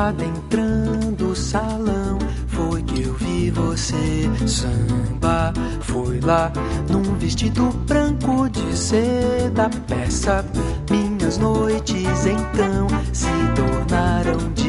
Adentrando o salão, foi que eu vi você. Samba foi lá, num vestido branco de seda. Peça, minhas noites então se tornaram de